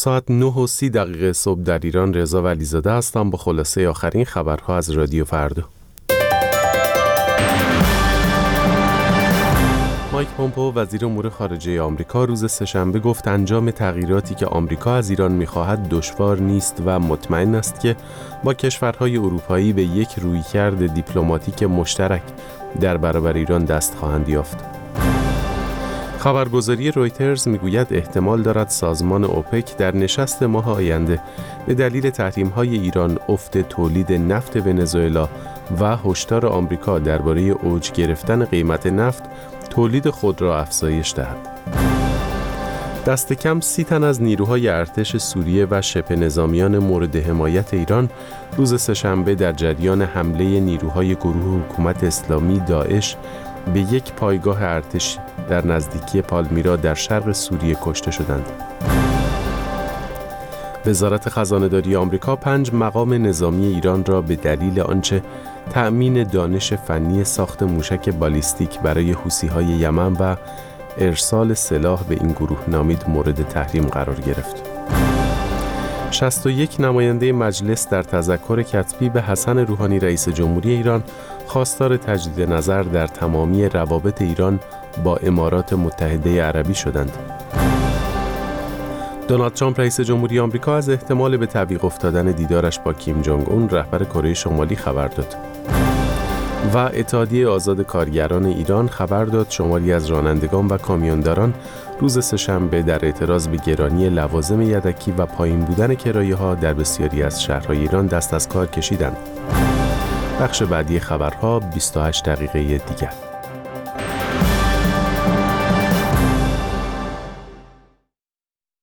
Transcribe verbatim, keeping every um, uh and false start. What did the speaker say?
ساعت نه و سی دقیقه صبح در ایران. رضا ولیزاده هستم با خلاصه آخرین خبرها از رادیو فردا. مایک پومپئو وزیر امور خارجه آمریکا روز سه‌شنبه گفت انجام تغییراتی که آمریکا از ایران می‌خواهد دشوار نیست و مطمئن است که با کشورهای اروپایی به یک رویکرد دیپلماتیک مشترک در برابر ایران دست خواهند یافت. خبرگزاری رویترز میگوید احتمال دارد سازمان اوپک در نشست ماه آینده به دلیل تحریم‌های ایران، افت تولید نفت ونزوئلا و هشدار آمریکا درباره اوج گرفتن قیمت نفت تولید خود را افزایش دهد. دست کم سی تن از نیروهای ارتش سوریه و شبه نظامیان مورد حمایت ایران روز سه‌شنبه در جریان حمله نیروهای گروه حکومت اسلامی داعش به یک پایگاه ارتش در نزدیکی پالمیرا در شرق سوریه کشته شدند. وزارت خزانه‌داری آمریکا پنج مقام نظامی ایران را به دلیل آنچه تأمین دانش فنی ساخت موشک بالیستیک برای حوثی‌های یمن و ارسال سلاح به این گروه نامید مورد تحریم قرار گرفت. شصت و یک نماینده مجلس در تذکر کتبی به حسن روحانی رئیس جمهوری ایران خواستار تجدید نظر در تمامی روابط ایران با امارات متحده عربی شدند. دونالد ترامپ رئیس جمهوری آمریکا از احتمال به تعویق افتادن دیدارش با کیم جونگ اون رهبر کره شمالی خبر داد. و اتحادیه آزاد کارگران ایران خبر داد شماری از رانندگان و کامیونداران روز سه‌شنبه در اعتراض به گرانی لوازم یدکی و پایین بودن کرایه‌ها در بسیاری از شهرهای ایران دست از کار کشیدند. بخش بعدی خبرها بیست و هشت دقیقه دیگر.